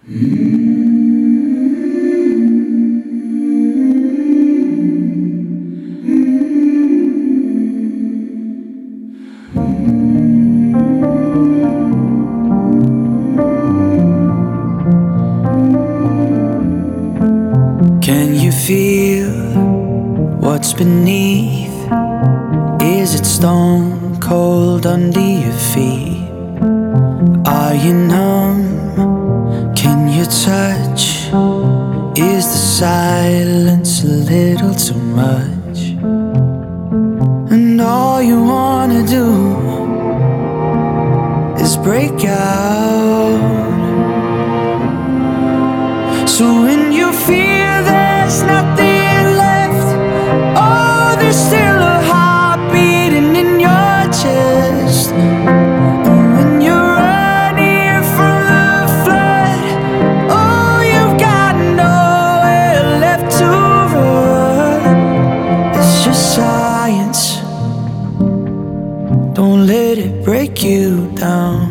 Can you feel what's beneath? Is it stone cold under your feet? Are you numb? Can you touch? Is the silence a little too much? And all you wanna do is break out. So when you feel there's nothing left, oh, there's still a heart beating in your chest. And when you're running from the flood, oh, you've got nowhere left to run. It's just science. Don't let it break you down.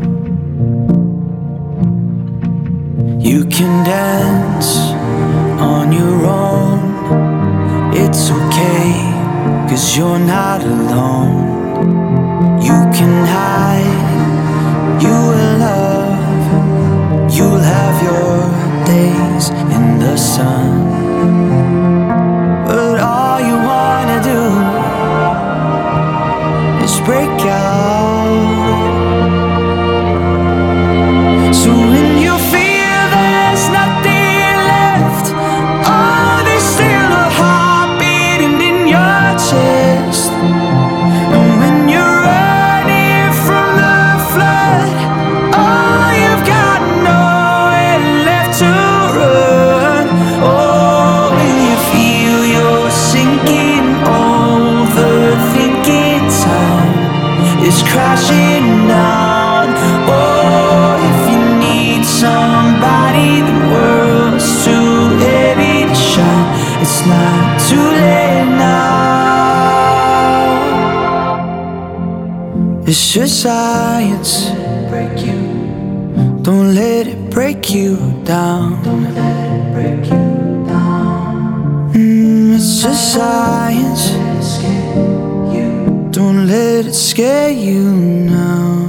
You can dance on your own. It's okay, 'cause you're not alone. You can hide, you will love. You'll have your days in the sun. But all you wanna do is break out. So when you feel there's nothing left, oh, there's still a heart beating in your chest. And when you're running from the flood, oh, you've got nowhere left to run. Oh, when you feel you're sinking, overthinking time is crashing down. Oh, if you need somebody, the world's too heavy to shine. It's not too late now. It's just science. Don't let it break you down. It's just science. Don't let it scare you now.